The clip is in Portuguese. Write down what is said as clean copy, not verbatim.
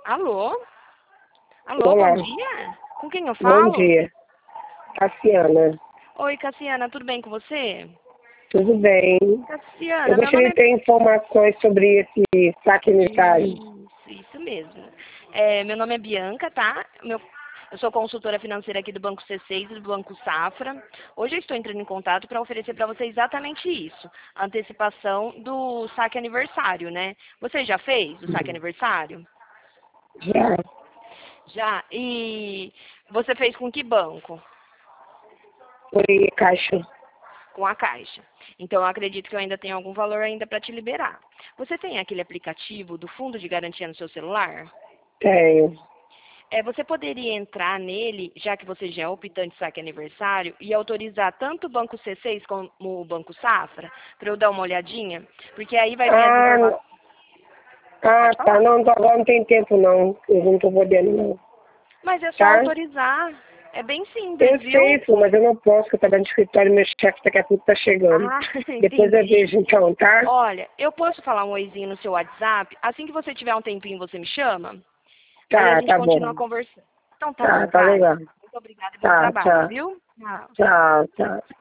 Alô? Alô, Olá, bom dia? Com quem eu bom falo? dia. Cassiana, Oi, Cassiana, tudo bem com você? tudo bem? Eu Cassiana, meu nome gostaria de ter informações sobre esse saque unitário. Isso mesmo. Meu nome é Bianca, tá? Eu sou consultora financeira aqui do Banco C6 e do Banco Safra. Hoje eu estou entrando em contato para oferecer para você exatamente isso, a antecipação do saque aniversário, né? Você já fez o saque aniversário? Já Já. E você fez com que banco? foi caixa? Com a Caixa. Então, eu acredito que eu ainda tenho algum valor ainda para te liberar. Você tem aquele aplicativo do Fundo de Garantia no seu celular? Tenho. Você poderia entrar nele, já que você já é optante saque aniversário, e autorizar tanto o Banco C6 como o Banco Safra, para eu dar uma olhadinha? Porque aí vai vir as Ah, informações. ah, Pode tá. falar. Não, agora não tem tempo não. Eu não tô podendo não. Mas é só Tá? autorizar. É bem simples, Eu viu? sei, pô, mas eu não posso, porque eu trabalho no escritório e meu chefe daqui a pouco tá chegando. Ah, Depois eu entendi. vejo então, tá? Olha, eu posso falar um oizinho no seu WhatsApp? Assim que você tiver um tempinho, você me chama? Aí a Tá, gente tá continua bom. conversando. Então tá Tá, bom, tá Caio. legal. Muito obrigada e bom Tá, trabalho, tchau. viu? Tchau. Tchau, tchau.